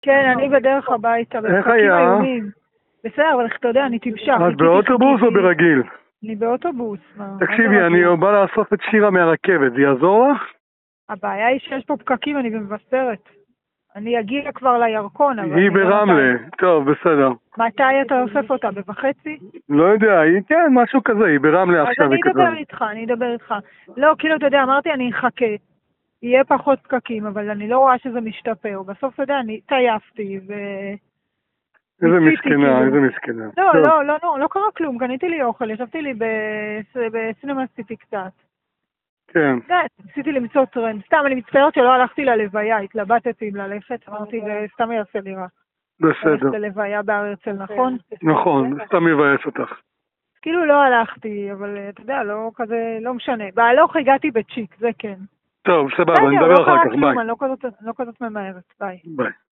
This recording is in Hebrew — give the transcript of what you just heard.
כן, אני בדרך הביתה. איך היה? בסדר, אבל אתה יודע, אני טיפשה. את באוטובוס או ברגיל? אני באוטובוס. תקשיבי, אני בא לאסוף את שירה מהרכבת, זה יעזור לך? הבעיה היא שיש פה פקקים, אני במבשרת. אני אגיע כבר לירקון, אבל... היא ברמלה, טוב, בסדר. מתי אתה אוסף אותה? ב-1:30? לא יודע, היא כן, משהו כזה, היא ברמלה עכשיו. אז אני אדבר איתך. לא, כאילו, אתה יודע, אמרתי, אני אחכה. יהיה פחות פקקים, אבל אני לא רואה שזה משתפר. בסוף, אתה יודע, אני טייפתי ו... איזה מסכנה, איזה מסכנה. לא קרה כלום, קניתי לי אוכל, ישבתי לי בסינמה סיטי קצת. כן. ניסיתי למצוא טרנד. סתם, אני מצטערת שלא הלכתי ללוויה, התלבטתי אם ללכת, אמרתי, זה סתם יעשה לי רע. בסדר. ללכת ללוויה בהר הרצל, נכון? נכון, סתם מבאס אותך. כאילו לא הלכתי, אבל אתה יודע, לא כזה, לא משנה. בהלוך הגעתי בצ'יק, זה כן. טוב, סבבה, אני מדבר אחר כך, ביי. אני לא כזאת ממהרת, ביי. ביי.